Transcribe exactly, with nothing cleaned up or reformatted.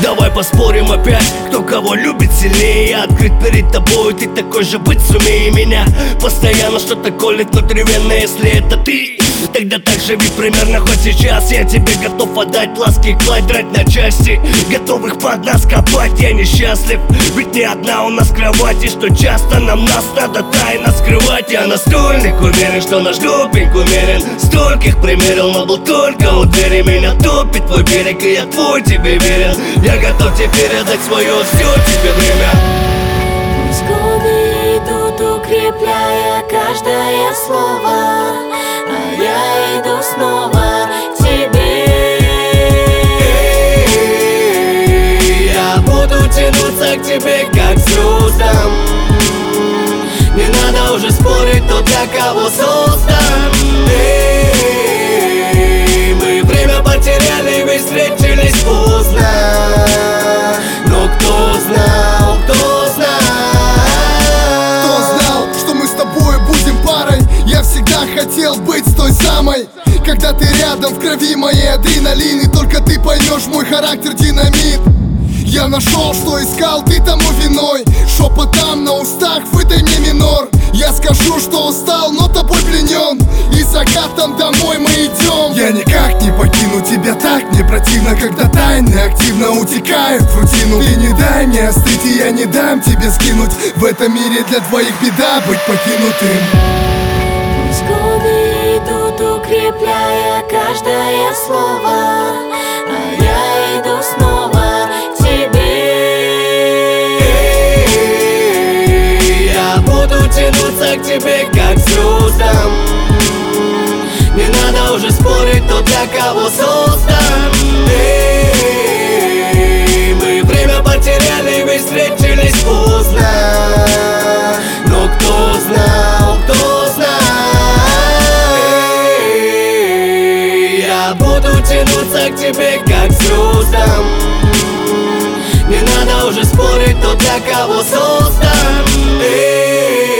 Давай поспорим опять, кто кого любит сильнее. Я открыт перед тобой, ты такой же быть сумей. Меня постоянно что-то колет внутривенно. Если это ты, тогда так живи примерно хоть сейчас. Я тебе готов отдать ласки, кладь, драть на части, готовых под нас копать. Я несчастлив, ведь не одна у нас кровать, и что часто нам нас надо тайно скрывать. Я настольник, уверен, что наш допинг умерен. Стольких примерил, но был только у двери. Меня топит твой берег, и я твой тебе верен. Я готов теперь отдать свое все тебе время. Пусть годы идут, укрепляя каждое слово, а я иду снова к тебе. Я буду тянуться к тебе, как к звездам. Не надо уже спорить, кто для кого создан. Эй, мы время потеряли, ведь встретились поздно. Но кто знал, кто знал? Кто знал, что мы с тобой будем парой? Я всегда хотел быть с той самой. Когда ты рядом, в крови моей адреналин, и только ты поймешь мой характер динамит. Я нашел, что искал, ты тому виной. Шепотом на устах, выдай мне минор. Я скажу, что устал, но тобой пленен, и закатом домой мы идем. Я никак не покину тебя, так мне противно, когда тайны активно утекают в рутину. Ты не дай мне остыть, и я не дам тебе скинуть. В этом мире для двоих беда быть покинутым. Пусть годы идут, укрепляя каждое слово, а я иду снова к тебе. Я буду тянуться к тебе, как к звездам. Не надо уже спорить, кто для кого создан. Эй, мы время потеряли, ведь встретились поздно. Но кто знал, кто знал? Эй, я буду тянуться к тебе, как к звездам. Не надо уже спорить, кто для кого создан. Эй,